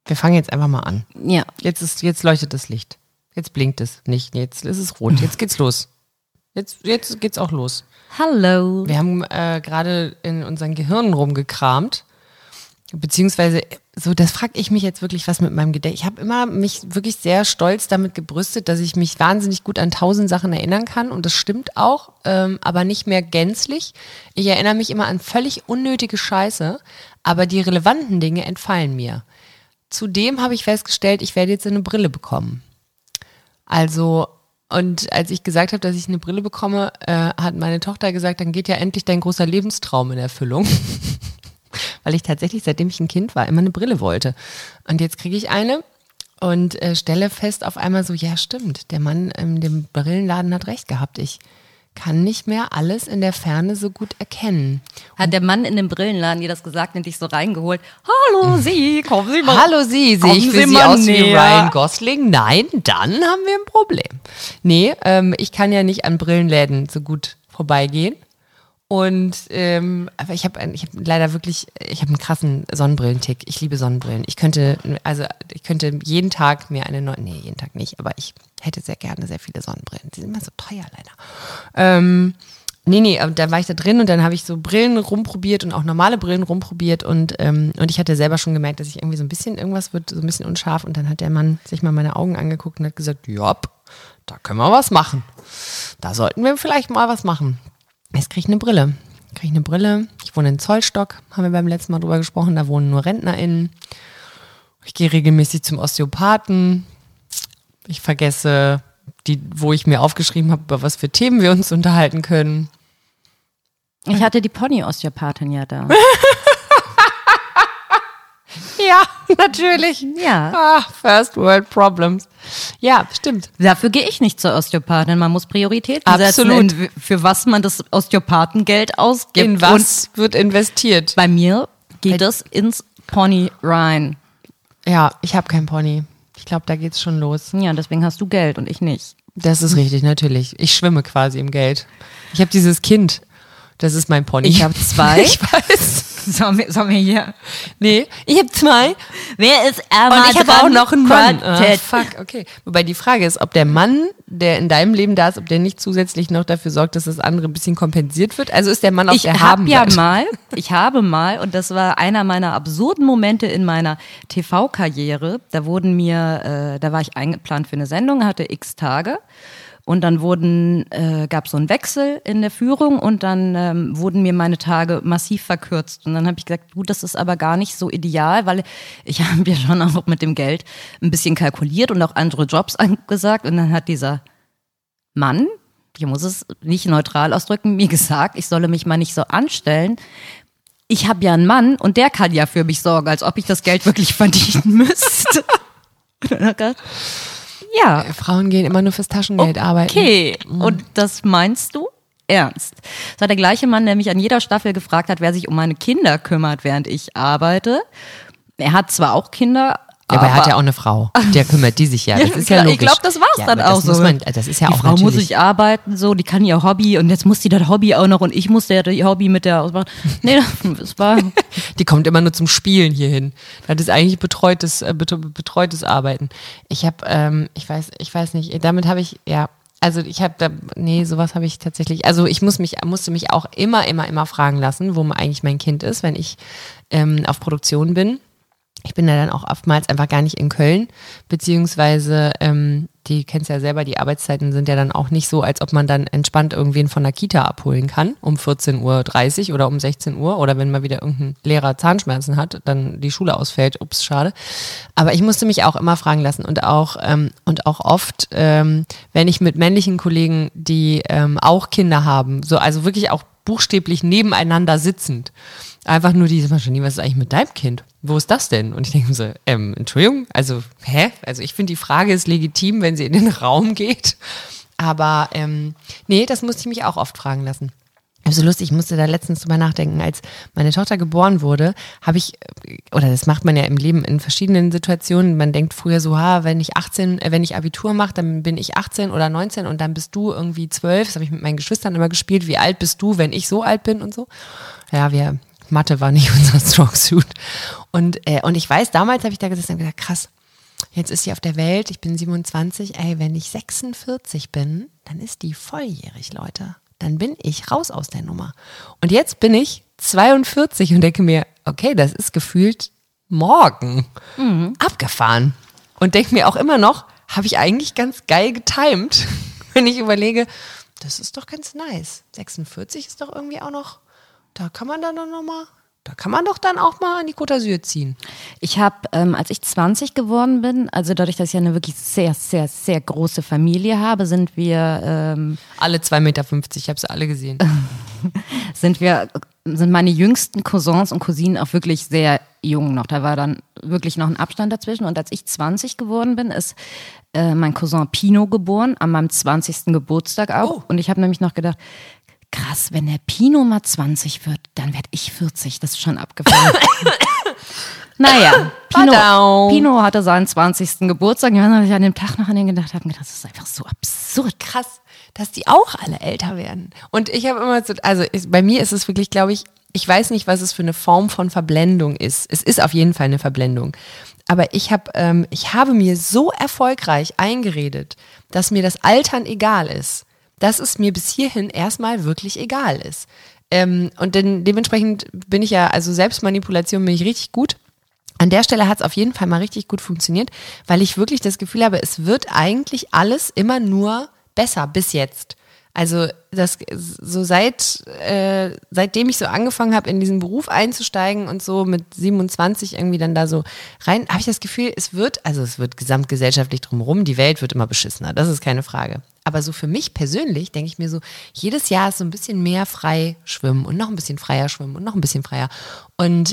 Wir fangen jetzt einfach mal an. Ja. Jetzt leuchtet das Licht. Jetzt blinkt es nicht. Jetzt ist es rot. Jetzt geht's los. Jetzt geht's auch los. Hallo. Wir haben gerade in unseren Gehirnen rumgekramt. Beziehungsweise, so, das frage ich mich jetzt wirklich, was mit meinem Gedächtnis. Ich habe immer mich wirklich sehr stolz damit gebrüstet, dass ich mich wahnsinnig gut an 1000 Sachen erinnern kann. Und das stimmt auch, aber nicht mehr gänzlich. Ich erinnere mich immer an völlig unnötige Scheiße, aber die relevanten Dinge entfallen mir. Zudem habe ich festgestellt, ich werde jetzt eine Brille bekommen. Also, und als ich gesagt habe, dass ich eine Brille bekomme, hat meine Tochter gesagt, dann geht ja endlich dein großer Lebenstraum in Erfüllung. Weil ich tatsächlich, seitdem ich ein Kind war, immer eine Brille wollte. Und jetzt kriege ich eine und stelle fest auf einmal so, ja stimmt, der Mann in dem Brillenladen hat recht gehabt. Ich kann nicht mehr alles in der Ferne so gut erkennen. Hat der Mann in dem Brillenladen dir das gesagt und dich so reingeholt? Hallo Sie, kommen Sie mal. Hallo Sie, sehe ich für Sie aus wie Ryan Gosling? Nein, dann haben wir ein Problem. Nee, ich kann ja nicht an Brillenläden so gut vorbeigehen. Und aber ich habe leider wirklich, ich habe einen krassen Sonnenbrillentick. Ich liebe Sonnenbrillen. Ich könnte jeden Tag mir eine neue, nee, jeden Tag nicht, aber ich hätte sehr gerne sehr viele Sonnenbrillen. Die sind immer so teuer leider. Nee, da war ich da drin und dann habe ich so Brillen rumprobiert und auch normale Brillen rumprobiert und ich hatte selber schon gemerkt, dass ich irgendwie so ein bisschen, irgendwas wird so ein bisschen unscharf und dann hat der Mann sich mal meine Augen angeguckt und hat gesagt, ja, da können wir was machen. Da sollten wir vielleicht mal was machen. Jetzt kriege ich eine Brille. Ich wohne in Zollstock, haben wir beim letzten Mal drüber gesprochen, da wohnen nur RentnerInnen. Ich gehe regelmäßig zum Osteopathen. Ich vergesse, wo ich mir aufgeschrieben habe, über was für Themen wir uns unterhalten können. Ich hatte die Pony-Osteopathin ja da. Ja, natürlich. Ja. First World Problems. Ja, stimmt. Dafür gehe ich nicht zur Osteopathin. Man muss Prioritäten Absolut. setzen, für was man das Osteopathengeld ausgibt. In was wird investiert? Bei mir geht es ins Pony rein. Ja, ich habe kein Pony. Ich glaube, da geht's schon los. Ja, deswegen hast du Geld und ich nicht. Das ist richtig, natürlich. Ich schwimme quasi im Geld. Ich habe dieses Kind. Das ist mein Pony. Ich habe 2. Ich weiß. Sollen wir hier? Nee, ich habe 2. Wer ist ärmer? Und ich habe auch noch einen Mann. Fuck, okay. Wobei die Frage ist, ob der Mann, der in deinem Leben da ist, ob der nicht zusätzlich noch dafür sorgt, dass das andere ein bisschen kompensiert wird. Also ist der Mann auf der Habenseite. Ich habe mal, und das war einer meiner absurden Momente in meiner TV-Karriere, da war ich eingeplant für eine Sendung, hatte x Tage. Und dann gab es so einen Wechsel in der Führung und dann wurden mir meine Tage massiv verkürzt. Und dann habe ich gesagt, du, das ist aber gar nicht so ideal, weil ich habe ja schon auch mit dem Geld ein bisschen kalkuliert und auch andere Jobs angesagt. Und dann hat dieser Mann, ich muss es nicht neutral ausdrücken, mir gesagt, ich solle mich mal nicht so anstellen. Ich habe ja einen Mann und der kann ja für mich sorgen, als ob ich das Geld wirklich verdienen müsste. Ja. Frauen gehen immer nur fürs Taschengeld arbeiten. Okay, und das meinst du ernst? Das war der gleiche Mann, der mich an jeder Staffel gefragt hat, wer sich um meine Kinder kümmert, während ich arbeite. Er hat zwar auch Kinder, aber er hat ja auch eine Frau, der kümmert die sich ja. Das ist ja logisch. Ich glaube, das war's dann auch so. Das ist ja die auch Frau natürlich. muss nicht arbeiten, so, die kann ihr Hobby und jetzt muss die das Hobby auch noch und ich muss ja das Hobby mit der ausmachen. Nee, das war. Die kommt immer nur zum Spielen hier hin. Das ist eigentlich betreutes Arbeiten. Ich weiß nicht, damit habe ich, ja, also sowas habe ich tatsächlich, also ich musste mich auch immer fragen lassen, wo eigentlich mein Kind ist, wenn ich auf Produktion bin. Ich bin ja dann auch oftmals einfach gar nicht in Köln, beziehungsweise, die kennst ja selber, die Arbeitszeiten sind ja dann auch nicht so, als ob man dann entspannt irgendwen von der Kita abholen kann, um 14:30 Uhr oder um 16 Uhr oder wenn mal wieder irgendein Lehrer Zahnschmerzen hat, dann die Schule ausfällt, ups, schade. Aber ich musste mich auch immer fragen lassen und auch oft, wenn ich mit männlichen Kollegen, die auch Kinder haben, so, also wirklich auch buchstäblich nebeneinander sitzend, einfach nur die, was ist eigentlich mit deinem Kind? Wo ist das denn? Und ich denke mir so, Entschuldigung, also, Also ich finde, die Frage ist legitim, wenn sie in den Raum geht. Aber nee, das musste ich mich auch oft fragen lassen. So lustig, ich musste da letztens drüber nachdenken, als meine Tochter geboren wurde, das macht man ja im Leben in verschiedenen Situationen, man denkt früher so, wenn ich Abitur mache, dann bin ich 18 oder 19 und dann bist du irgendwie 12, das habe ich mit meinen Geschwistern immer gespielt, wie alt bist du, wenn ich so alt bin und so. Ja, wir Mathe war nicht unser Strong Suit. Und ich weiß, damals habe ich da gesessen und gesagt, krass, jetzt ist sie auf der Welt, ich bin 27, wenn ich 46 bin, dann ist die volljährig, Leute. Dann bin ich raus aus der Nummer. Und jetzt bin ich 42 und denke mir, okay, das ist gefühlt morgen abgefahren. Und denke mir auch immer noch, habe ich eigentlich ganz geil getimed, wenn ich überlege, das ist doch ganz nice. 46 ist doch irgendwie auch noch, da kann man dann doch dann auch mal an die Côte d'Azur ziehen. Ich habe, als ich 20 geworden bin, also dadurch, dass ich eine wirklich sehr, sehr, sehr große Familie habe, sind wir alle 2,50 Meter, ich habe sie alle gesehen. sind meine jüngsten Cousins und Cousinen auch wirklich sehr jung noch. Da war dann wirklich noch ein Abstand dazwischen. Und als ich 20 geworden bin, ist mein Cousin Pino geboren, an meinem 20. Geburtstag auch. Oh. Und ich habe nämlich noch gedacht, krass, wenn der Pino mal 20 wird, dann werde ich 40. Das ist schon abgefahren. Naja, Pino hatte seinen 20. Geburtstag. Ich weiß noch, dass ich an dem Tag noch an den gedacht habe, das ist einfach so absurd. Krass, dass die auch alle älter werden. Und ich habe immer so, bei mir ist es wirklich, glaube ich weiß nicht, was es für eine Form von Verblendung ist. Es ist auf jeden Fall eine Verblendung. Aber ich habe mir so erfolgreich eingeredet, dass mir das Altern egal ist, dass es mir bis hierhin erstmal wirklich egal ist. Und dementsprechend bin ich ja, also Selbstmanipulation bin ich richtig gut. An der Stelle hat es auf jeden Fall mal richtig gut funktioniert, weil ich wirklich das Gefühl habe, es wird eigentlich alles immer nur besser bis jetzt. Also das so seitdem ich so angefangen habe, in diesen Beruf einzusteigen und so mit 27 irgendwie dann da so rein, habe ich das Gefühl, es wird gesamtgesellschaftlich drumherum, die Welt wird immer beschissener, das ist keine Frage. Aber so für mich persönlich denke ich mir so, jedes Jahr ist so ein bisschen mehr frei schwimmen und noch ein bisschen freier schwimmen und noch ein bisschen freier. Und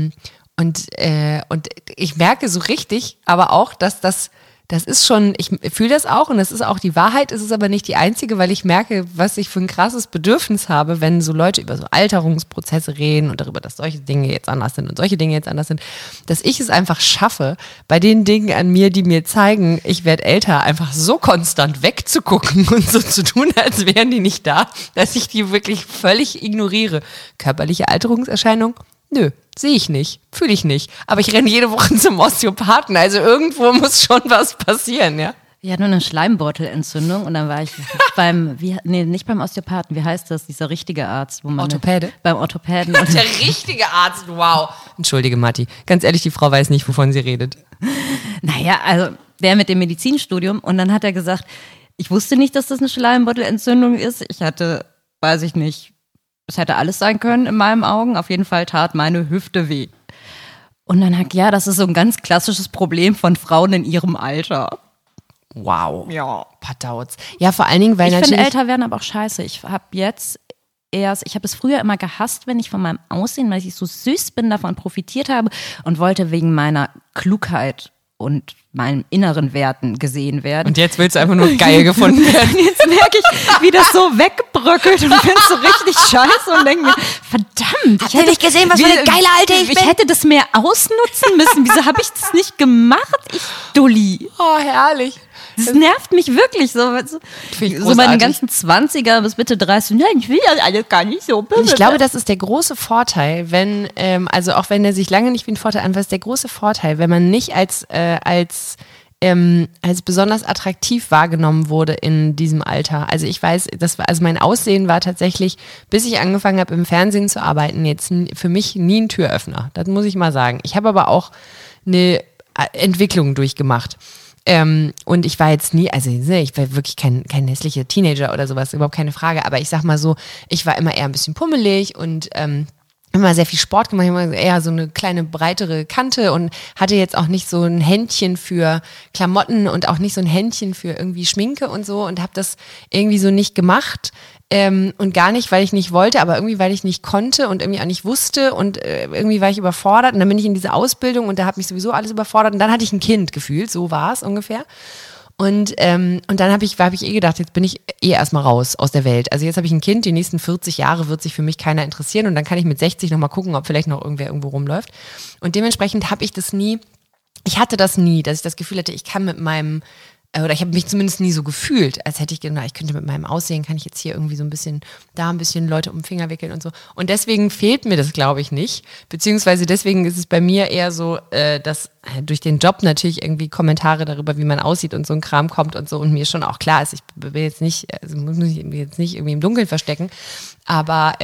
ich merke so richtig, aber auch, dass das ist schon, ich fühle das auch und das ist auch die Wahrheit, ist es aber nicht die einzige, weil ich merke, was ich für ein krasses Bedürfnis habe, wenn so Leute über so Alterungsprozesse reden und darüber, dass solche Dinge jetzt anders sind und solche Dinge jetzt anders sind, dass ich es einfach schaffe, bei den Dingen an mir, die mir zeigen, ich werde älter, einfach so konstant wegzugucken und so zu tun, als wären die nicht da, dass ich die wirklich völlig ignoriere. Körperliche Alterungserscheinung? Nö, sehe ich nicht, fühle ich nicht. Aber ich renne jede Woche zum Osteopathen, also irgendwo muss schon was passieren, ja? Ich hatte nur eine Schleimbeutelentzündung und dann war ich nicht beim Osteopathen, wie heißt das, dieser richtige Arzt? Orthopäde? Beim Orthopäden. Der richtige Arzt, wow. Entschuldige, Matti, ganz ehrlich, die Frau weiß nicht, wovon sie redet. Naja, also der mit dem Medizinstudium und dann hat er gesagt, ich wusste nicht, dass das eine Schleimbeutelentzündung ist. Ich hatte, weiß ich nicht, es hätte alles sein können in meinen Augen. Auf jeden Fall tat meine Hüfte weh. Und dann hat das ist so ein ganz klassisches Problem von Frauen in ihrem Alter. Wow. Ja. Patauz. Ja, vor allen Dingen, weil ich finde, älter werden aber auch scheiße. Ich habe es früher immer gehasst, wenn ich von meinem Aussehen, weil ich so süß bin, davon profitiert habe und wollte wegen meiner Klugheit und meinen inneren Werten gesehen werden. Und jetzt willst du einfach nur geil gefunden werden. Jetzt merke ich, wie das so wegbröckelt und finde es so richtig scheiße und denke mir, verdammt. Habt ihr nicht gesehen, was für eine geile Alte ich bin? Ich hätte das mehr ausnutzen müssen. Wieso habe ich das nicht gemacht, ich Dulli? Oh, herrlich. Das nervt mich wirklich. So meine ganzen 20er bis Mitte 30. Nein, ich will das alles gar nicht so. Ich glaube, das ist der große Vorteil, wenn, also auch wenn er sich lange nicht wie ein Vorteil anfasst, der große Vorteil, wenn man nicht als besonders attraktiv wahrgenommen wurde in diesem Alter. Also ich weiß, mein Aussehen war tatsächlich, bis ich angefangen habe im Fernsehen zu arbeiten, jetzt für mich nie ein Türöffner. Das muss ich mal sagen. Ich habe aber auch eine Entwicklung durchgemacht. Und ich war jetzt nie, also ich war wirklich kein hässlicher Teenager oder sowas, überhaupt keine Frage, aber ich sag mal so, ich war immer eher ein bisschen pummelig und immer sehr viel Sport gemacht, immer eher so eine kleine breitere Kante und hatte jetzt auch nicht so ein Händchen für Klamotten und auch nicht so ein Händchen für irgendwie Schminke und so und habe das irgendwie so nicht gemacht. Und gar nicht, weil ich nicht wollte, aber irgendwie, weil ich nicht konnte und irgendwie auch nicht wusste und irgendwie war ich überfordert und dann bin ich in diese Ausbildung und da hat mich sowieso alles überfordert und dann hatte ich ein Kind gefühlt, so war es ungefähr. Und dann habe ich gedacht, jetzt bin ich erstmal raus aus der Welt. Also jetzt habe ich ein Kind, die nächsten 40 Jahre wird sich für mich keiner interessieren und dann kann ich mit 60 nochmal gucken, ob vielleicht noch irgendwer irgendwo rumläuft. Und dementsprechend hatte das nie, dass ich das Gefühl hatte, ich kann mit meinem oder ich habe mich zumindest nie so gefühlt, als hätte ich gedacht, ich könnte mit meinem Aussehen, kann ich jetzt hier irgendwie so ein bisschen, da ein bisschen Leute um den Finger wickeln und so. Und deswegen fehlt mir das, glaube ich, nicht. Beziehungsweise deswegen ist es bei mir eher so, dass durch den Job natürlich irgendwie Kommentare darüber, wie man aussieht und so ein Kram kommt und so. Und mir schon auch klar ist, ich will jetzt nicht, also muss mich jetzt nicht irgendwie im Dunkeln verstecken. Aber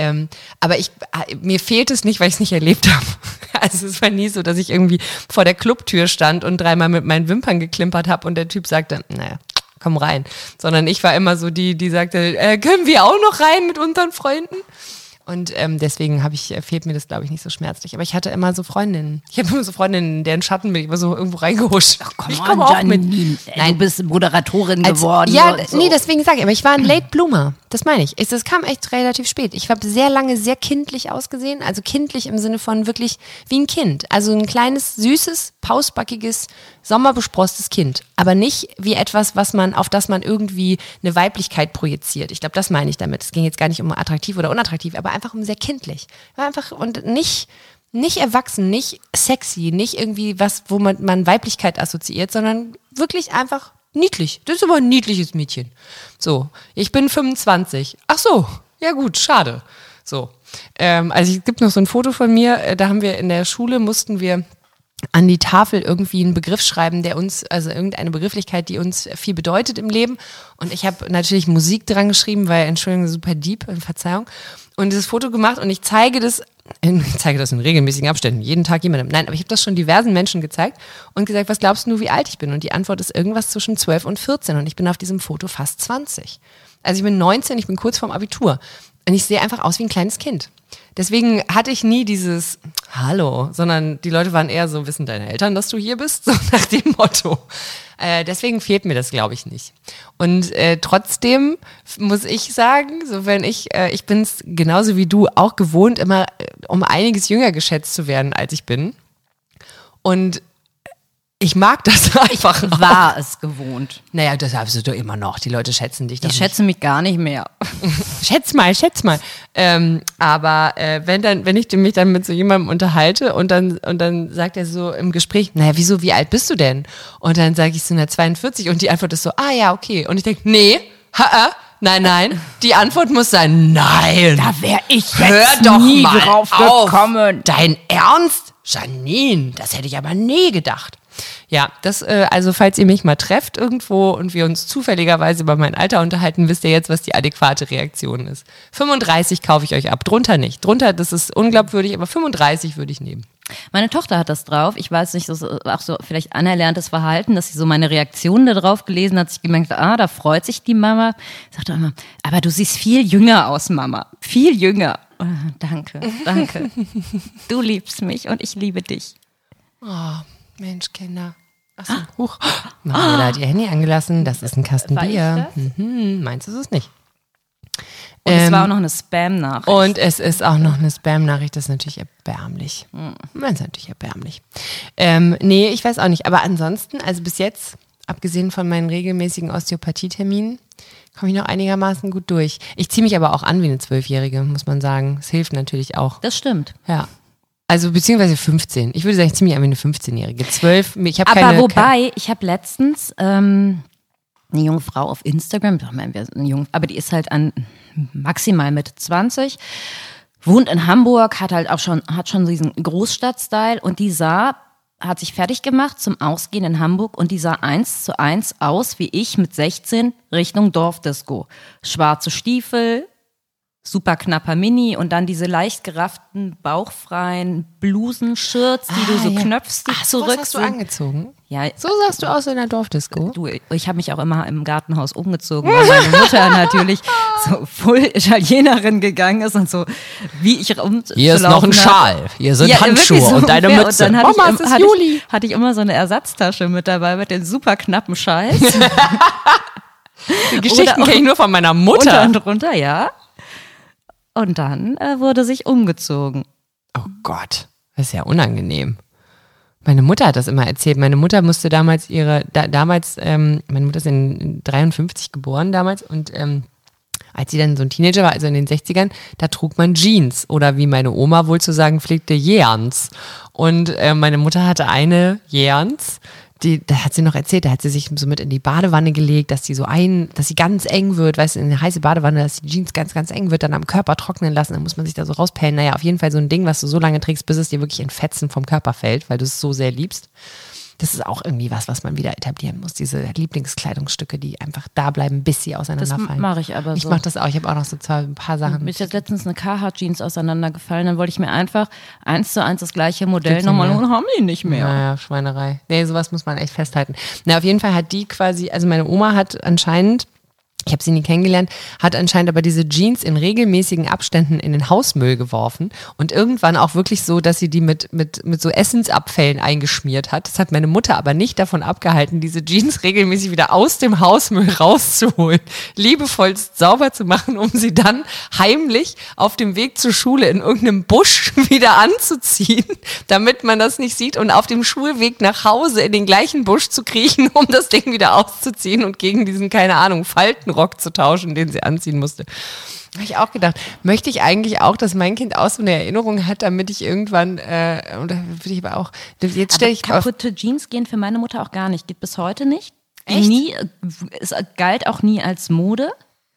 mir fehlt es nicht, weil ich es nicht erlebt habe. Also es war nie so, dass ich irgendwie vor der Clubtür stand und 3-mal mit meinen Wimpern geklimpert habe und der Typ sagte, naja, komm rein. Sondern ich war immer so die sagte, können wir auch noch rein mit unseren Freunden? Und deswegen fehlt mir das, glaube ich, nicht so schmerzlich. Aber ich hatte immer so Freundinnen. Ich habe immer so Freundinnen, deren Schatten bin ich immer so irgendwo reingehuscht. Ach, komm, ich komme auch mit. Nein, du bist Moderatorin geworden. Ja, so. Nee, deswegen sage ich, aber ich war ein Late Bloomer. Das meine ich. Das kam echt relativ spät. Ich habe sehr lange sehr kindlich ausgesehen. Also kindlich im Sinne von wirklich wie ein Kind. Also ein kleines, süßes, pausbackiges, sommerbesprosstes Kind. Aber nicht wie etwas, auf das man irgendwie eine Weiblichkeit projiziert. Ich glaube, das meine ich damit. Es ging jetzt gar nicht um attraktiv oder unattraktiv, aber einfach um sehr kindlich. War einfach und nicht erwachsen, nicht sexy, nicht irgendwie was, wo man Weiblichkeit assoziiert, sondern wirklich einfach niedlich. Das ist aber ein niedliches Mädchen. So, ich bin 25. Ach so, ja gut, schade. So, also es gibt noch so ein Foto von mir, da haben wir in der Schule, mussten wir an die Tafel irgendwie einen Begriff schreiben, der uns, also irgendeine Begrifflichkeit, die uns viel bedeutet im Leben. Und ich habe natürlich Musik dran geschrieben, weil, Entschuldigung, super deep, Verzeihung. Und dieses Foto gemacht und ich zeige das in regelmäßigen Abständen, jeden Tag jemandem. Nein, aber ich habe das schon diversen Menschen gezeigt und gesagt, was glaubst du, wie alt ich bin? Und die Antwort ist irgendwas zwischen 12 und 14 und ich bin auf diesem Foto fast 20. Also ich bin 19, ich bin kurz vorm Abitur und ich sehe einfach aus wie ein kleines Kind. Deswegen hatte ich nie dieses Hallo, sondern die Leute waren eher so, wissen deine Eltern, dass du hier bist? So nach dem Motto. Deswegen fehlt mir das, glaube ich, nicht. Und trotzdem muss ich sagen, so wenn ich bin es genauso wie du auch gewohnt, immer um einiges jünger geschätzt zu werden, als ich bin. Und ich mag das einfach. Ich war es gewohnt. Naja, das hast du doch immer noch. Die Leute schätzen dich doch. Die schätzen mich gar nicht mehr. Schätz mal. Aber wenn ich mich dann mit so jemandem unterhalte und dann sagt er so im Gespräch, naja, wieso, wie alt bist du denn? Und dann sage ich so, 42 und die Antwort ist so, ja, okay. Und ich denke, nee, nein, die Antwort muss sein, nein. Da wäre ich jetzt Hör doch nie mal drauf gekommen. Dein Ernst? Janine, das hätte ich aber nie gedacht. Ja, also falls ihr mich mal trefft irgendwo und wir uns zufälligerweise über mein Alter unterhalten, wisst ihr jetzt, was die adäquate Reaktion ist. 35 kaufe ich euch ab, drunter nicht. Drunter, das ist unglaubwürdig, aber 35 würde ich nehmen. Meine Tochter hat das drauf. Ich weiß nicht, auch so vielleicht anerlerntes Verhalten, dass sie so meine Reaktionen da drauf gelesen hat, sich gemerkt, da freut sich die Mama. Sagt auch immer, aber du siehst viel jünger aus, Mama. Viel jünger. Oh, danke. Du liebst mich und ich liebe dich. Oh, Mensch, Kinder. Achso, huch. Manuela hat ihr Handy angelassen. Das ist ein Kasten Bier. Meins ist es nicht. Und es war auch noch eine Spam-Nachricht. Und es ist auch noch eine Spam-Nachricht. Das ist natürlich erbärmlich. Das ist natürlich erbärmlich. Nee, ich weiß auch nicht. Aber ansonsten, also bis jetzt, abgesehen von meinen regelmäßigen Osteopathieterminen, komme ich noch einigermaßen gut durch. Ich ziehe mich aber auch an wie eine 12-Jährige, muss man sagen. Es hilft natürlich auch. Das stimmt. Ja. Also beziehungsweise 15. Ich würde sagen, ziemlich an wie eine 15-Jährige. 12, ich habe aber wobei, ich habe letztens eine junge Frau auf Instagram, aber die ist halt maximal Mitte 20, wohnt in Hamburg, hat schon diesen Großstadtstyle und die hat sich fertig gemacht zum Ausgehen in Hamburg und die sah 1:1 aus wie ich mit 16 Richtung Dorfdisco. Schwarze Stiefel, super knapper Mini und dann diese leicht gerafften, bauchfreien Blusenshirts, die du so knöpfst, die zurück was hast du angezogen? Ja, so sahst du aus in der Dorfdisco? Ich habe mich auch immer im Gartenhaus umgezogen, weil meine Mutter natürlich so voll Italienerin gegangen ist und so, wie ich Hier ist noch ein Schal, hier sind Handschuhe so und deine Mütze. Und dann hatte ich immer so eine Ersatztasche mit dabei mit den super knappen Schals. Die Geschichten kenne ich nur von meiner Mutter. Unter und drunter, ja. Und dann wurde sich umgezogen. Oh Gott, das ist ja unangenehm. Meine Mutter hat das immer erzählt. Meine Mutter musste damals meine Mutter ist in 53 geboren damals und als sie dann so ein Teenager war, also in den 60ern, da trug man Jeans oder wie meine Oma wohl zu sagen pflegte, Jerns. Und meine Mutter hatte eine Jerns, da hat sie noch erzählt, da hat sie sich so mit in die Badewanne gelegt, dass sie ganz eng wird, weißt du, in eine heiße Badewanne, dass die Jeans ganz, ganz eng wird, dann am Körper trocknen lassen, dann muss man sich da so rauspellen. Naja, auf jeden Fall so ein Ding, was du so lange trägst, bis es dir wirklich in Fetzen vom Körper fällt, weil du es so sehr liebst. Das ist auch irgendwie was man wieder etablieren muss. Diese Lieblingskleidungsstücke, die einfach da bleiben, bis sie auseinanderfallen. Das mache ich aber so. Ich mache das auch. Ich habe auch noch so ein paar Sachen. Mir ist jetzt letztens eine Carhartt-Jeans auseinandergefallen. Dann wollte ich mir einfach 1:1 das gleiche Modell nochmal und haben die nicht mehr. Naja, Schweinerei. Nee, sowas muss man echt festhalten. Na, auf jeden Fall hat die quasi, also meine Oma hat anscheinend, ich habe sie nie kennengelernt, hat anscheinend aber diese Jeans in regelmäßigen Abständen in den Hausmüll geworfen und irgendwann auch wirklich so, dass sie die mit so Essensabfällen eingeschmiert hat. Das hat meine Mutter aber nicht davon abgehalten, diese Jeans regelmäßig wieder aus dem Hausmüll rauszuholen, liebevollst sauber zu machen, um sie dann heimlich auf dem Weg zur Schule in irgendeinem Busch wieder anzuziehen, damit man das nicht sieht und auf dem Schulweg nach Hause in den gleichen Busch zu kriechen, um das Ding wieder auszuziehen und gegen diesen, keine Ahnung, Faltenrock zu tauschen, den sie anziehen musste. Habe ich auch gedacht, möchte ich eigentlich auch, dass mein Kind auch so eine Erinnerung hat, damit ich irgendwann, oder würde ich aber auch, jetzt stelle ich kaputte Jeans gehen für meine Mutter auch gar nicht, geht bis heute nicht. Echt? Es galt auch nie als Mode.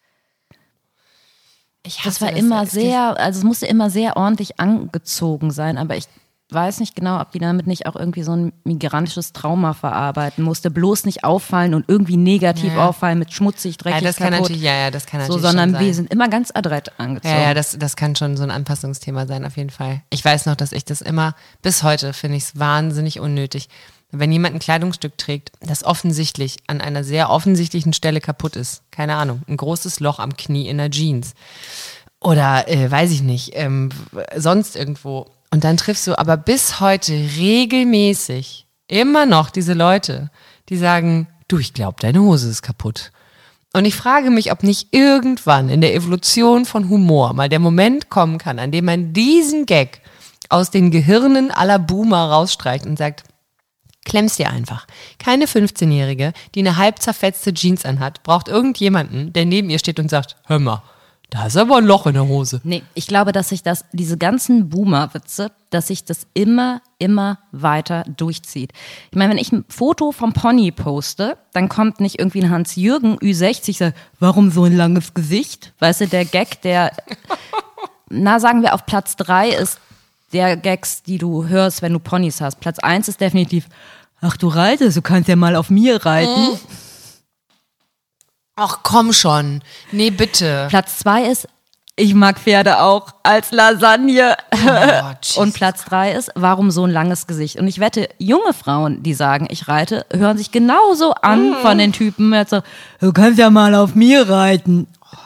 Das war immer sehr, also es musste immer sehr ordentlich angezogen sein, aber ich weiß nicht genau, ob die damit nicht auch irgendwie so ein migrantisches Trauma verarbeiten musste, bloß nicht auffallen und irgendwie negativ auffallen mit schmutzig, dreckig, das kann kaputt. das kann natürlich so, sondern schon sein. Wir sind immer ganz adrett angezogen. Ja, das kann schon so ein Anpassungsthema sein, auf jeden Fall. Ich weiß noch, dass ich das immer, bis heute finde ich es wahnsinnig unnötig, wenn jemand ein Kleidungsstück trägt, das offensichtlich an einer sehr offensichtlichen Stelle kaputt ist, keine Ahnung, ein großes Loch am Knie in der Jeans oder, weiß ich nicht, sonst irgendwo. Und dann triffst du aber bis heute regelmäßig immer noch diese Leute, die sagen, du, ich glaube, deine Hose ist kaputt. Und ich frage mich, ob nicht irgendwann in der Evolution von Humor mal der Moment kommen kann, an dem man diesen Gag aus den Gehirnen aller Boomer rausstreicht und sagt, klemm's dir einfach. Keine 15-Jährige, die eine halb zerfetzte Jeans anhat, braucht irgendjemanden, der neben ihr steht und sagt, hör mal, da ist aber ein Loch in der Hose. Nee, ich glaube, dass sich diese ganzen Boomer-Witze, dass sich das immer weiter durchzieht. Ich meine, wenn ich ein Foto vom Pony poste, dann kommt nicht irgendwie ein Hans-Jürgen Ü60, sagt, warum so ein langes Gesicht? Weißt du, der Gag, der, sagen wir auf Platz 3 ist der Gags, die du hörst, wenn du Ponys hast. Platz 1 ist definitiv, ach du reitest, du kannst ja mal auf mir reiten. Ach komm schon, nee bitte. Platz 2 ist, ich mag Pferde auch als Lasagne. Und Platz 3 ist, warum so ein langes Gesicht? Und ich wette, junge Frauen, die sagen, ich reite, hören sich genauso an von den Typen. Jetzt so, du kannst ja mal auf mir reiten.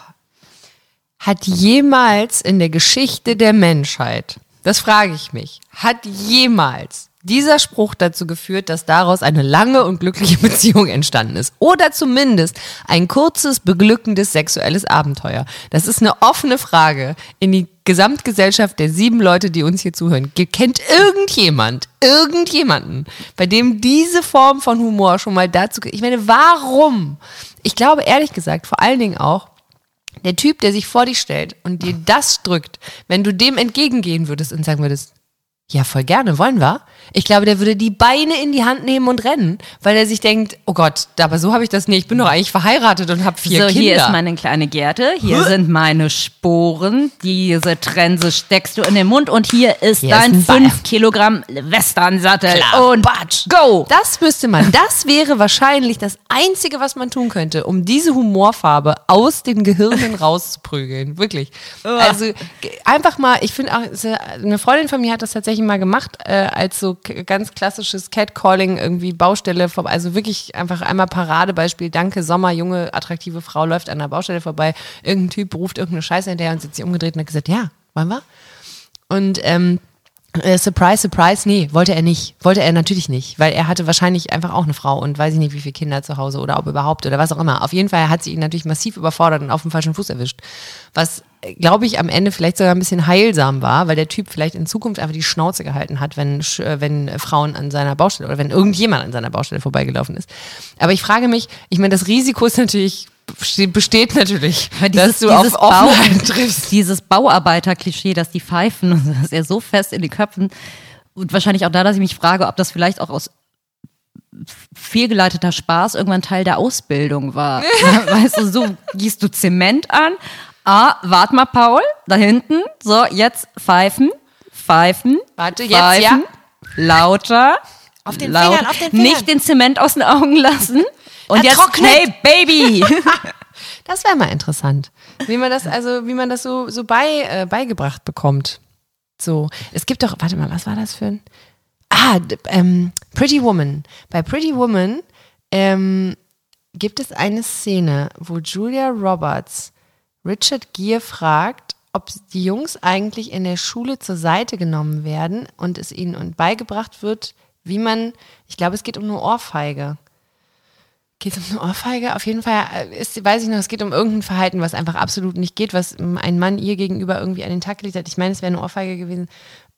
Hat jemals in der Geschichte der Menschheit, das frage ich mich, hat jemals dieser Spruch dazu geführt, dass daraus eine lange und glückliche Beziehung entstanden ist? Oder zumindest ein kurzes, beglückendes sexuelles Abenteuer? Das ist eine offene Frage in die Gesamtgesellschaft der 7 Leute, die uns hier zuhören. Kennt irgendjemanden, bei dem diese Form von Humor schon mal dazu... Ich meine, warum? Ich glaube, ehrlich gesagt, vor allen Dingen auch, der Typ, der sich vor dich stellt und dir das drückt, wenn du dem entgegengehen würdest und sagen würdest, ja, voll gerne, wollen wir? Ich glaube, der würde die Beine in die Hand nehmen und rennen, weil er sich denkt, oh Gott, aber so habe ich das nicht. Ich bin doch eigentlich verheiratet und habe 4 Kinder. So, hier ist meine kleine Gerte, hier sind meine Sporen, diese Trense steckst du in den Mund und hier ist dein 5 Kilogramm Westernsattel und Batsch. Go! Das müsste man, das wäre wahrscheinlich das Einzige, was man tun könnte, um diese Humorfarbe aus den Gehirnen rauszuprügeln. Wirklich. Also einfach mal, ich finde auch, eine Freundin von mir hat das tatsächlich mal gemacht, als so ganz klassisches Catcalling, irgendwie Baustelle vorbei, also wirklich einfach einmal Paradebeispiel, danke, Sommer, junge, attraktive Frau läuft an der Baustelle vorbei, irgendein Typ ruft irgendeine Scheiße hinterher und sitzt sie umgedreht und hat gesagt, ja, wollen wir? Und surprise, surprise, nee, wollte er natürlich nicht, weil er hatte wahrscheinlich einfach auch eine Frau und weiß ich nicht, wie viele Kinder zu Hause oder ob überhaupt oder was auch immer. Auf jeden Fall hat sie ihn natürlich massiv überfordert und auf dem falschen Fuß erwischt, was, glaube ich, am Ende vielleicht sogar ein bisschen heilsam war, weil der Typ vielleicht in Zukunft einfach die Schnauze gehalten hat, wenn Frauen an seiner Baustelle oder wenn irgendjemand an seiner Baustelle vorbeigelaufen ist. Aber ich frage mich, ich meine, das Risiko ist natürlich, besteht natürlich, dass du auf Offenheit triffst. Dieses Bauarbeiter-Klischee, dass die pfeifen und das ist ja so fest in den Köpfen und wahrscheinlich auch da, dass ich mich frage, ob das vielleicht auch aus fehlgeleiteter Spaß irgendwann Teil der Ausbildung war. Weißt du, so gießt du Zement an. Wart mal, Paul, da hinten. So, jetzt pfeifen. Warte, jetzt, pfeifen, ja. Lauter. Auf den Fingern. Nicht den Zement aus den Augen lassen. Und jetzt, trocknet. hey, Baby. Das wäre mal interessant, wie man das so beigebracht bekommt. So, es gibt doch, warte mal, was war das für ein... Pretty Woman. Bei Pretty Woman gibt es eine Szene, wo Julia Roberts Richard Gere fragt, ob die Jungs eigentlich in der Schule zur Seite genommen werden und es ihnen beigebracht wird, wie man, ich glaube, es geht um eine Ohrfeige. Geht es um eine Ohrfeige? Auf jeden Fall weiß ich noch, es geht um irgendein Verhalten, was einfach absolut nicht geht, was ein Mann ihr gegenüber irgendwie an den Tag gelegt hat. Ich meine, es wäre eine Ohrfeige gewesen.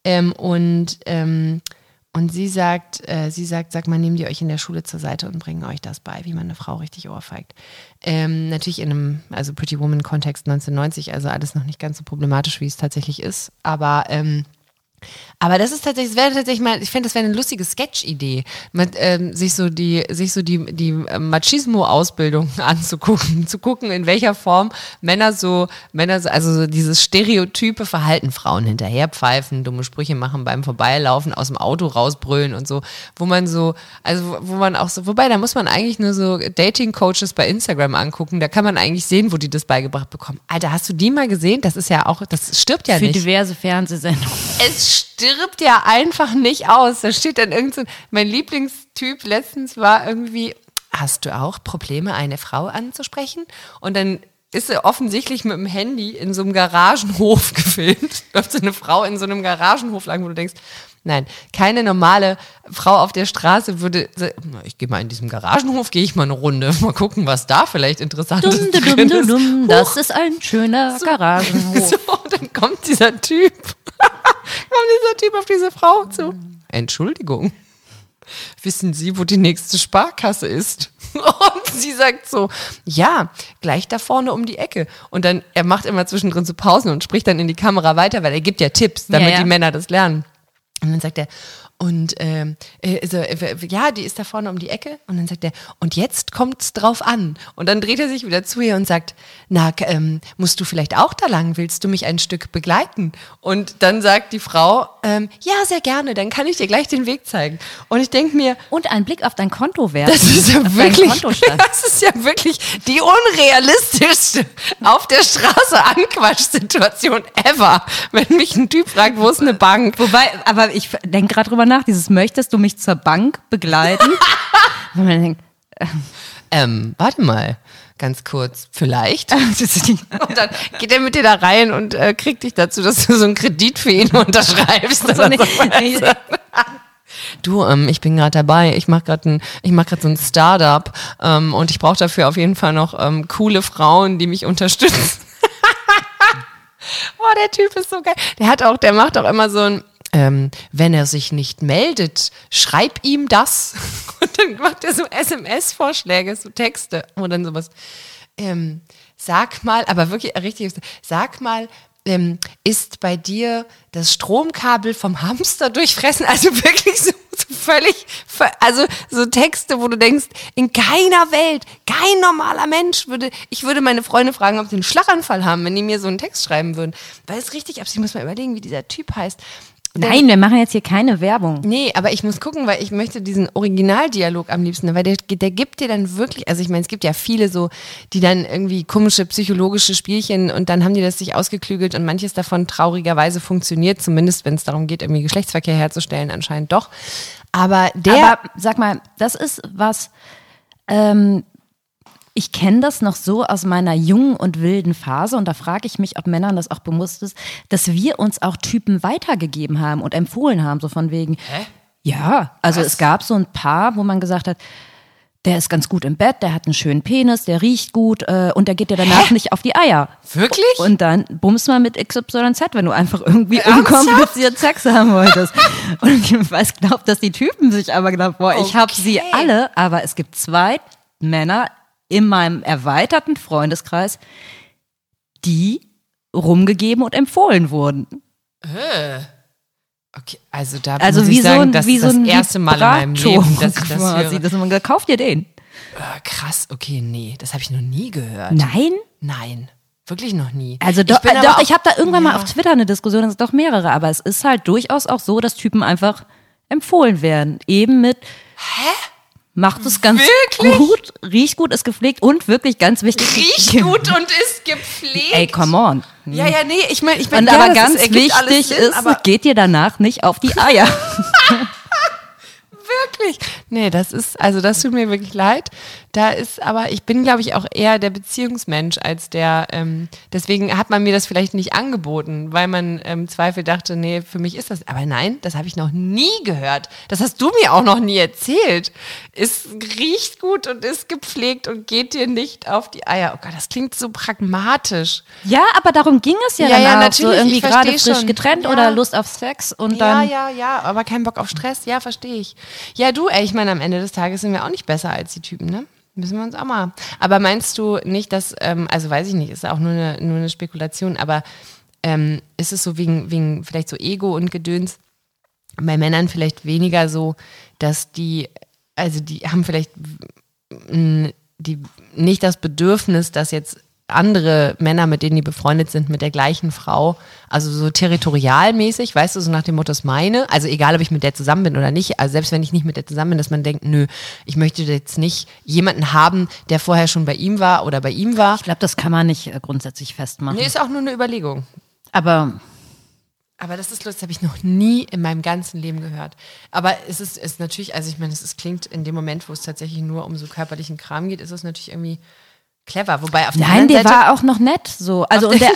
Und sie sagt, sag mal, nehmt ihr euch in der Schule zur Seite und bringen euch das bei, wie man eine Frau richtig ohrfeigt. Natürlich in einem, also Pretty Woman-Kontext 1990, also alles noch nicht ganz so problematisch, wie es tatsächlich ist. Aber das ist tatsächlich, ich finde, das wäre eine lustige Sketch-Idee, sich so die Machismo-Ausbildung anzugucken, zu gucken, in welcher Form Männer so dieses stereotype Verhalten, Frauen hinterherpfeifen, dumme Sprüche machen beim Vorbeilaufen, aus dem Auto rausbrüllen und so, wo man auch so, wobei, da muss man eigentlich nur so Dating-Coaches bei Instagram angucken, da kann man eigentlich sehen, wo die das beigebracht bekommen. Alter, hast du die mal gesehen? Das ist ja auch, das stirbt ja nicht. Für diverse Fernsehsendungen. Es stirbt ja einfach nicht aus. Da steht dann mein Lieblingstyp letztens war irgendwie, hast du auch Probleme, eine Frau anzusprechen? Und dann ist er offensichtlich mit dem Handy in so einem Garagenhof gefilmt. Läuft so eine Frau in so einem Garagenhof lang, wo du denkst, nein, keine normale Frau auf der Straße würde, ich gehe mal in diesem Garagenhof, gehe ich mal eine Runde, mal gucken, was da vielleicht interessant ist. Das ist ein schöner Garagenhof. So, dann kommt dieser Typ auf diese Frau zu. Entschuldigung, wissen Sie, wo die nächste Sparkasse ist? Und sie sagt so, ja, gleich da vorne um die Ecke. Und dann, er macht immer zwischendrin so Pausen und spricht dann in die Kamera weiter, weil er gibt ja Tipps, damit die Männer das lernen. Und dann sagt er, ja, die ist da vorne um die Ecke. Und dann sagt er, und jetzt kommt's drauf an. Und dann dreht er sich wieder zu ihr und sagt, na, musst du vielleicht auch da lang? Willst du mich ein Stück begleiten? Und dann sagt die Frau, ja, sehr gerne, dann kann ich dir gleich den Weg zeigen. Und ich denke mir... Und ein Blick auf dein Konto werfen. Das ist ja wirklich die unrealistischste auf der Straße Anquatsch-Situation ever. Wenn mich ein Typ fragt, wo ist eine Bank? Wobei, aber ich denke gerade drüber nach, möchtest du mich zur Bank begleiten? Und man denkt, warte mal, ganz kurz, vielleicht. Und dann geht er mit dir da rein und kriegt dich dazu, dass du so einen Kredit für ihn unterschreibst. Du, ich bin gerade dabei, ich mach gerade so ein Startup und ich brauche dafür auf jeden Fall noch coole Frauen, die mich unterstützen. Boah, der Typ ist so geil. Der macht auch immer so ein wenn er sich nicht meldet, schreib ihm das. Und dann macht er so SMS-Vorschläge, so Texte, wo dann sowas, sag mal, aber wirklich richtig, sag mal, ist bei dir das Stromkabel vom Hamster durchfressen? Also wirklich so völlig, also so Texte, wo du denkst, in keiner Welt, kein normaler Mensch würde meine Freunde fragen, ob sie einen Schlaganfall haben, wenn die mir so einen Text schreiben würden. Weil es richtig, ich muss mal überlegen, wie dieser Typ heißt. Nein, wir machen jetzt hier keine Werbung. Nee, aber ich muss gucken, weil ich möchte diesen Originaldialog am liebsten, weil der gibt dir dann wirklich, also ich meine, es gibt ja viele so, die dann irgendwie komische psychologische Spielchen und dann haben die das sich ausgeklügelt und manches davon traurigerweise funktioniert, zumindest wenn es darum geht, irgendwie Geschlechtsverkehr herzustellen, anscheinend doch. Aber sag mal, das ist was, ich kenne das noch so aus meiner jungen und wilden Phase und da frage ich mich, ob Männern das auch bewusst ist, dass wir uns auch Typen weitergegeben haben und empfohlen haben, so von wegen. Hä? Ja, also es gab so ein paar, wo man gesagt hat, der ist ganz gut im Bett, der hat einen schönen Penis, der riecht gut und der geht dir danach nicht auf die Eier. Wirklich? Und dann bummst mal mit XYZ, wenn du einfach irgendwie unkompliziert Sex haben wolltest. Und ich glaube, dass die Typen sich aber gedacht, boah, ich habe sie alle, aber es gibt 2 Männer in meinem erweiterten Freundeskreis, die rumgegeben und empfohlen wurden. Okay, also da Also muss wie ich sagen, so ein, das wie ist so das ein erste Mal in meinem Vibrato Leben, dass ich das quasi. höre. Dass man kauft dir den. Krass, okay, nee, das habe ich noch nie gehört. Nein? Nein, wirklich noch nie. Also ich bin aber doch, auch- ich habe da irgendwann mal Ja. auf Twitter eine Diskussion, es sind doch mehrere, aber es ist halt durchaus auch so, dass Typen einfach empfohlen werden. Eben mit macht es ganz Wirklich? gut, riecht gut, ist gepflegt und wirklich ganz wichtig. Riecht gut und ist gepflegt. Ey, come on. Ja, nee, ich meine, Und ja, aber das ganz ergibt alles wichtig Sinn, ist, aber geht dir danach nicht auf die Eier. wirklich. Nee, das tut mir wirklich leid. Aber ich bin, glaube ich, auch eher der Beziehungsmensch als der, deswegen hat man mir das vielleicht nicht angeboten, weil man im Zweifel dachte, nee, für mich ist das, aber nein, das habe ich noch nie gehört. Das hast du mir auch noch nie erzählt. Es riecht gut und ist gepflegt und geht dir nicht auf die Eier. Oh Gott, das klingt so pragmatisch. Ja, aber darum ging es ja Ja, dann ja, auch. natürlich, So irgendwie ich versteh gerade frisch schon. getrennt Ja. oder Lust auf Sex und dann. Ja, aber kein Bock auf Stress. Ja, verstehe ich. Ja, du, ey, ich meine, am Ende des Tages sind wir auch nicht besser als die Typen, ne? Müssen wir uns auch mal. Aber meinst du nicht, dass, also weiß ich nicht, ist auch nur eine Spekulation, aber ist es so wegen vielleicht so Ego und Gedöns bei Männern vielleicht weniger so, dass die haben vielleicht die nicht das Bedürfnis, dass jetzt andere Männer, mit denen die befreundet sind, mit der gleichen Frau, also so territorialmäßig, weißt du, so nach dem Motto, das meine, also egal, ob ich mit der zusammen bin oder nicht, also selbst wenn ich nicht mit der zusammen bin, dass man denkt, nö, ich möchte jetzt nicht jemanden haben, der vorher schon bei ihm war oder bei ihm war. Ich glaube, das kann man nicht grundsätzlich festmachen. Nee, ist auch nur eine Überlegung. Aber Aber das ist lustig, das habe ich noch nie in meinem ganzen Leben gehört. Aber es ist natürlich, also ich meine, es klingt in dem Moment, wo es tatsächlich nur um so körperlichen Kram geht, ist es natürlich irgendwie clever. Wobei auf der nein, anderen der Seite, war auch noch nett. So. Also, und der,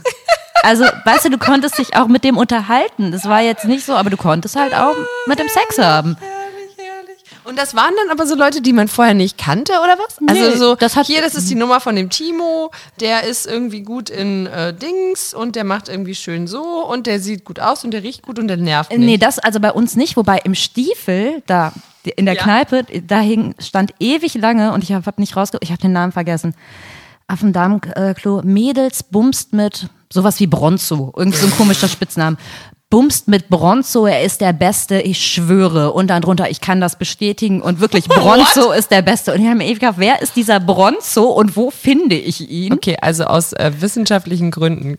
also, weißt du konntest dich auch mit dem unterhalten. Das war jetzt nicht so, aber du konntest halt auch mit dem Sex haben. Herrlich. Und das waren dann aber so Leute, die man vorher nicht kannte, oder was? Nee, Also so, das ist die Nummer von dem Timo, der ist irgendwie gut in Dings und der macht irgendwie schön so und der sieht gut aus und der riecht gut und der nervt nicht. Nee, das also bei uns nicht. Wobei im Stiefel, da in der Ja. Kneipe, stand ewig lange und ich habe den Namen vergessen. Auf dem Darmklo, Mädels bumst mit sowas wie Bronzo. Irgend so ein komischer Spitzname. Bumst mit Bronzo, er ist der Beste, ich schwöre. Und dann drunter, ich kann das bestätigen. Und wirklich, Bronzo ist der Beste. Und ich habe mir ewig gedacht, wer ist dieser Bronzo und wo finde ich ihn? Okay, also aus wissenschaftlichen Gründen.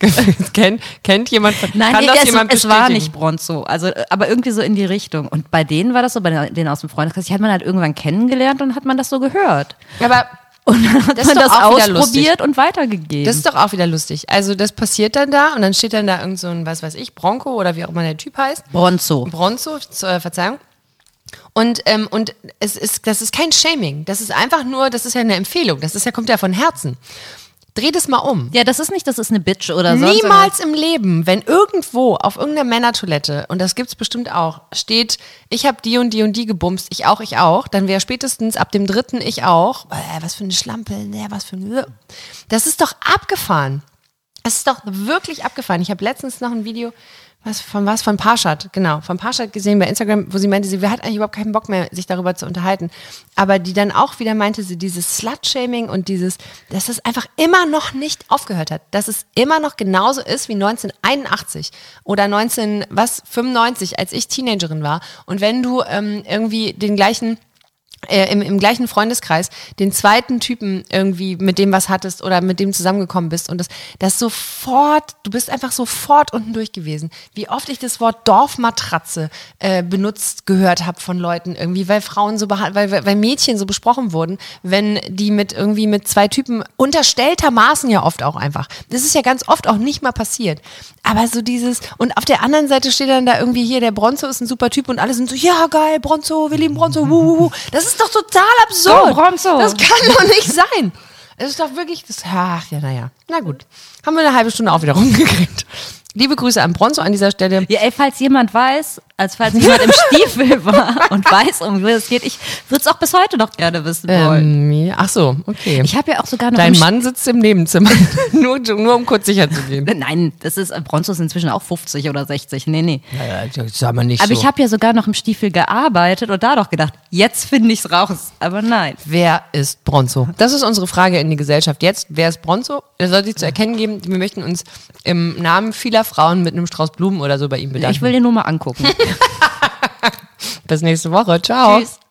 kennt jemand, Nein, kann nee, das jemand es war bestätigen? nicht Bronzo. Also, aber irgendwie so in die Richtung. Und bei denen war das so, bei denen aus dem Freundeskreis, die hat man halt irgendwann kennengelernt und hat man das so gehört. Aber Und dann hat Das man ist das doch auch wieder ausprobiert und weitergegeben. das ist doch auch wieder lustig. Also das passiert dann da und dann steht dann da irgend so ein, was weiß ich, Bronco oder wie auch immer der Typ heißt. Bronzo. Bronzo, Verzeihung. Und das ist kein Shaming. Das ist einfach nur, das ist ja eine Empfehlung. Kommt ja von Herzen. Dreh das mal um. Ja, das ist eine Bitch oder sonst Niemals im Leben, wenn irgendwo auf irgendeiner Männertoilette, und das gibt's bestimmt auch, steht, ich habe die und die und die gebumst, ich auch, dann wäre spätestens ab dem 3. ich auch, was für eine Schlampe, was für eine... Das ist doch abgefahren. Das ist doch wirklich abgefahren. Ich habe letztens noch ein Video, von Parshad, genau, von Parshad gesehen bei Instagram, wo sie meinte, sie hat eigentlich überhaupt keinen Bock mehr, sich darüber zu unterhalten. Aber die dann auch wieder meinte, sie dieses Slut-Shaming und dass es einfach immer noch nicht aufgehört hat. Dass es immer noch genauso ist wie 1981 oder 1995, als ich Teenagerin war. Und wenn du irgendwie den gleichen im gleichen Freundeskreis den zweiten Typen irgendwie mit dem was hattest oder mit dem zusammengekommen bist und das sofort, du bist einfach sofort unten durch gewesen. Wie oft ich das Wort Dorfmatratze benutzt gehört habe von Leuten irgendwie, weil Frauen so weil Mädchen so besprochen wurden, wenn die mit zwei Typen unterstelltermaßen ja oft auch einfach. Das ist ja ganz oft auch nicht mal passiert. Aber so und auf der anderen Seite steht dann da irgendwie hier, der Bronzo ist ein super Typ und alle sind so, ja geil, Bronzo, wir lieben Bronzo, wuhu. Das ist doch total absurd. Go, Bronzo. Das kann doch nicht sein. Es ist doch wirklich, na gut. Haben wir eine halbe Stunde auch wieder rumgekriegt. Liebe Grüße an Bronzo an dieser Stelle. Ja, ey, falls jemand weiß, als falls jemand im Stiefel war und weiß, um was es geht. Ich würde es auch bis heute noch gerne wissen wollen. Ach so, okay. Ich habe ja auch sogar noch... Dein Mann sitzt im Nebenzimmer, nur um kurz sicher zu gehen. Nein, Bronzo ist inzwischen auch 50 oder 60. Nee. Naja, das sag mal nicht Aber so. ich habe ja sogar noch im Stiefel gearbeitet und da doch gedacht, jetzt finde ich es raus. Aber nein. Wer ist Bronzo? Das ist unsere Frage in die Gesellschaft jetzt. Wer ist Bronzo? Er soll sich zu erkennen geben, wir möchten uns im Namen vieler Frauen mit einem Strauß Blumen oder so bei ihm bedanken. Ich will den nur mal angucken. Bis nächste Woche. Ciao. Tschüss.